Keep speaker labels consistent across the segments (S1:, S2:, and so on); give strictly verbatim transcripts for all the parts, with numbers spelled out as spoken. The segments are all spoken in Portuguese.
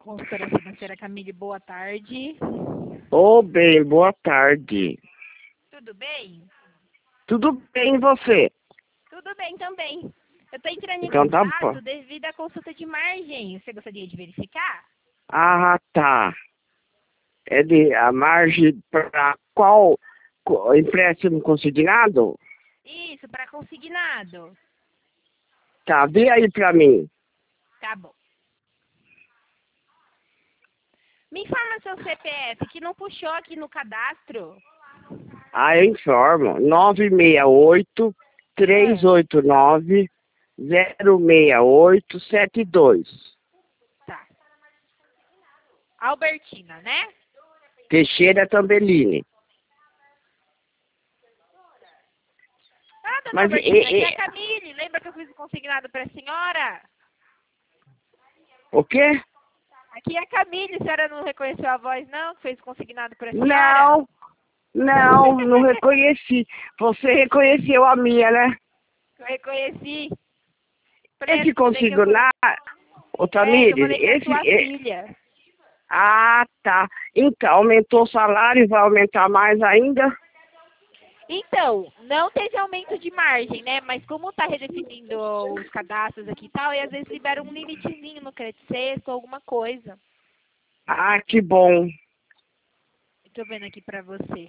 S1: Consultora financeira Camille, boa tarde.
S2: Ô, bem, boa tarde.
S1: Tudo bem?
S2: Tudo bem, e você?
S1: Tudo bem também. Eu tô entrando em
S2: Então tá
S1: contato
S2: bom.
S1: devido à consulta de margem. Você gostaria de verificar?
S2: Ah, tá. É de a margem para qual co- empréstimo consignado?
S1: Isso, para consignado.
S2: Tá, vê aí pra mim.
S1: Tá bom. Me informa seu C P F, que não puxou aqui no cadastro.
S2: Ah, eu informo. nove seis oito, três oito nove, zero seis oito sete dois.
S1: Tá. Albertina, né?
S2: Teixeira Tambellini.
S1: Ah, dona
S2: Mas, e,
S1: Albertina, aqui é
S2: e,
S1: a Camille. Lembra que eu fiz o consignado para a senhora?
S2: o quê?
S1: Aqui é a Camille. A senhora não reconheceu a voz, não? Que fez o consignado para a senhora?
S2: Não, não, não reconheci. Você reconheceu a minha, né?
S1: Eu reconheci.
S2: Esse
S1: Preto, falei que eu falei.
S2: consignar, ô
S1: É, que eu
S2: Tamires,
S1: falei que é
S2: esse...
S1: sua
S2: é-
S1: filha.
S2: Ah, tá. Então, aumentou o salário e vai aumentar mais ainda?
S1: Então, não teve aumento de margem, né? Mas como tá redefinindo os cadastros aqui e tal, e às vezes libera um limitezinho no crédito sexto, alguma coisa.
S2: Ah, que bom.
S1: Tô vendo aqui pra você.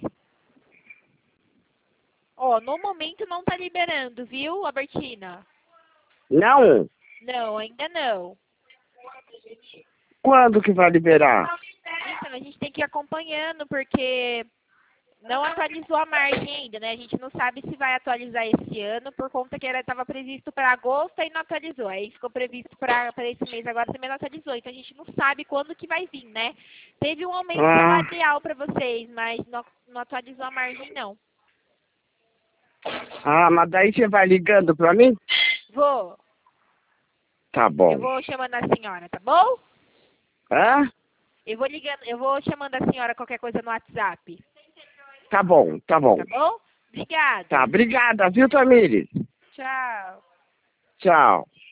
S1: Ó, no momento não tá liberando, viu, Albertina?
S2: Não?
S1: Não, ainda não.
S2: Quando que vai liberar?
S1: Então, a gente tem que ir acompanhando, porque não atualizou a margem ainda, né? A gente não sabe se vai atualizar esse ano, por conta que era estava previsto para agosto e não atualizou. Aí ficou previsto para esse mês agora também não atualizou. Então a gente não sabe quando que vai vir, né? Teve um aumento
S2: Ah,
S1: salarial para vocês, mas não, não atualizou a margem, não.
S2: ah, mas daí você vai ligando pra mim?
S1: Vou.
S2: Tá
S1: Eu
S2: bom.
S1: vou chamando a senhora, tá bom?
S2: Hã?
S1: Eu vou ligando, eu vou chamando a senhora qualquer coisa no WhatsApp.
S2: Tá bom, tá bom.
S1: Tá bom?
S2: Tá,
S1: Obrigada.
S2: obrigada, viu, Tamires?
S1: Tchau.
S2: Tchau.